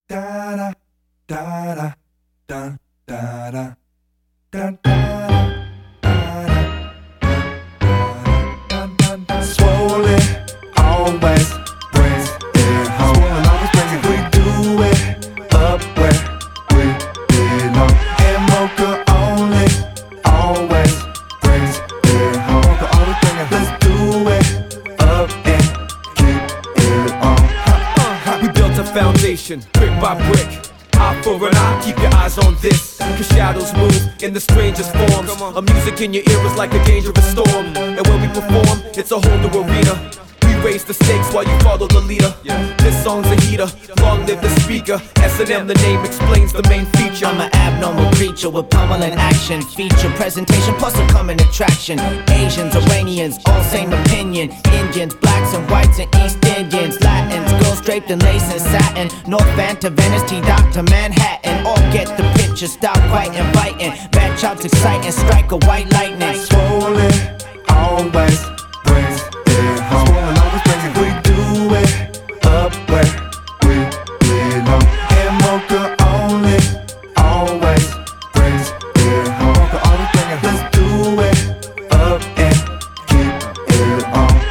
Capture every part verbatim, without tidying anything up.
da da da da da da da da da. Swollen always brings it home. Swollen always brings it. We do it up where we belong. And Mocha only always brings it home. Mocha always brings it. Let's do it up and keep it on. We built a foundation, brick by brick. Eye for an eye, keep your eyes on this. Cause shadows move in the strangest forms. A music in your ear is like a dangerous storm. And when we perform, it's a whole new arena. We raise the stakes while you follow the leader. This song's a heater, long live the speaker. S and M, the name explains the main feature. I'm an abnormal creature with pummeling action. Feature presentation plus a coming attraction. Asians, Iranians, all same opinion. Indians, blacks and whites and East Indians. Latins, girls draped in lace and satin. North Van to Venice, T-Dot to Manhattan. All get the picture, style quite inviting. Bad chops exciting, strike a white lightning. Swollen always brings it home. Swollen always brings it. We do it up where we belong. And Mocha only always brings it home. Mocha always brings it. Let's do it up and keep it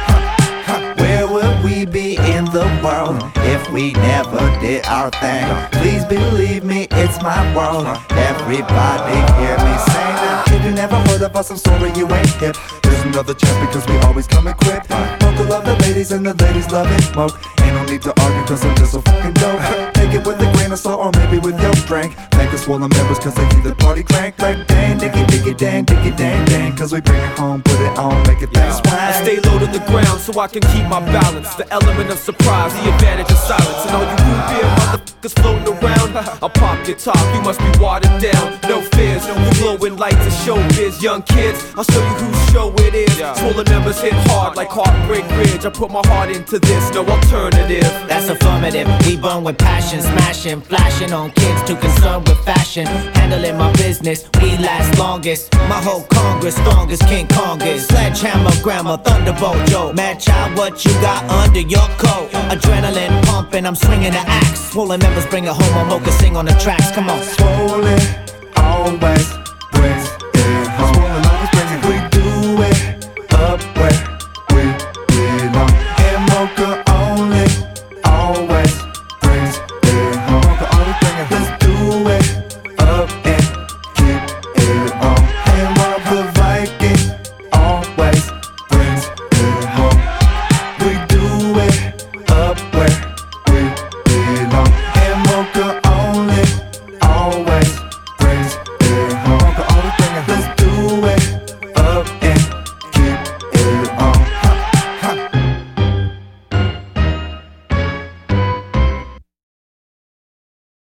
on. Where would we be in the world if we never did our thing? Please believe me, it's my world. Everybody hear me say that. If you never heard of us, I'm sorry you ain't hip. There's another chance because we always come equipped. Mocha love the ladies and the ladies love it. Mocha, ain't no need to argue cause I'm just so fucking dope. Take it with a grain of salt or maybe with your drink. Thank the swollen members cause they keep the party crank. Like dang, diggy, diggy, dang, diggy, dang, dang. Cause we bring it home, put it on, make it bang swang. I stay low to the ground so I can keep my balance. The element of surprise, the advantage of silence. And all you root beer motherfuckers floating around, I'll pop your top, you must be watered down. No fears, no glowing lights of showbiz. Young kids, I'll show you whose show it is. Swollen members hit hard like Heartbreak Ridge. I put my heart into this, no alternative. That's affirmative, we burn with passion. Smashing, flashing on kids too concerned with fashion. Handling my business, we last longest. My whole Congress, strongest King Kongers. Sledgehammer, grammar, thunderbolt, Joe. Mad child, what you got under your coat? Adrenaline pumping, I'm swinging the axe. Swollen members bring it home, I'm Mocha sing on the tracks, come on. Swollen always